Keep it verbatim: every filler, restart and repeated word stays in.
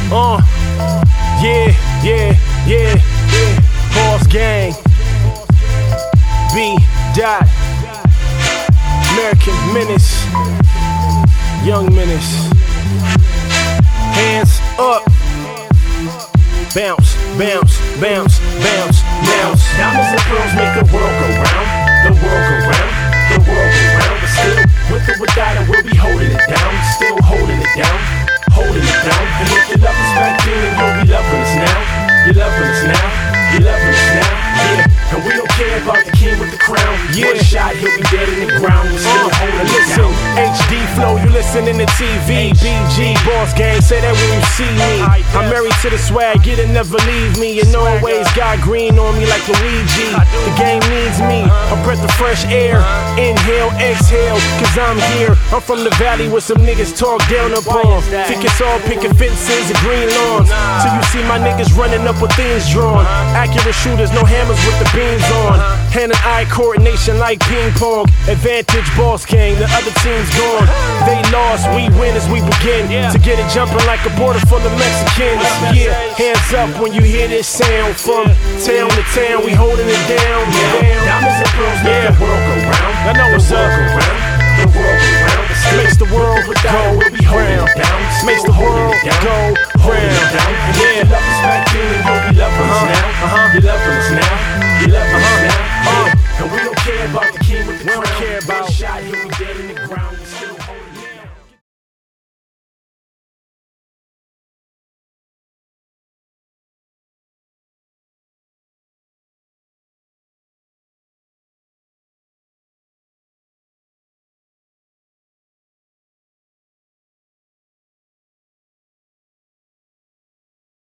Uh, yeah, yeah, yeah, yeah. Boss Gang. B. Dot. American Menace. Young Menace. Hands up. Bounce, bounce, bounce, bounce, bounce. Diamonds and pearls make the world go round. The world go round, the world go round. But still, with or without it, we'll be holding it down. Still holding it down, holding it down. And if you love us back then, then you'll be loving us now. You're loving us now, you're loving us now. Yeah, and we don't care about the king with the crown. Yeah. One shot, he'll be dead in the ground. We're still Uh, holding it listen, down. H D flow, you listening to T V. B G, Boss Gang, say that when you see me. I'm married to the swag, it'll never leave me. And always got green on me like Luigi. The game needs me, a breath of fresh air. Inhale, exhale, cause I'm here. I'm from the valley where some niggas talk down upon. Think it's all picket fences and green lawns. Till you see my niggas running up with things drawn. Accurate shooters, no hammers with the beams on. Hand and eye coordination like ping pong. Advantage Boss Gang, the other team's gone. They lost, we win as we begin to get it jumping like a border full of Mexicans. Yeah, hands up when you hear this sound. From town to town, we holding it down. down. Diamonds and pearls make Yeah. the world go round. I know what's the world up. go round, the world go round. But still, Makes the world with or without it, go we'll be holding round. it down. Still Makes the holding world it down. go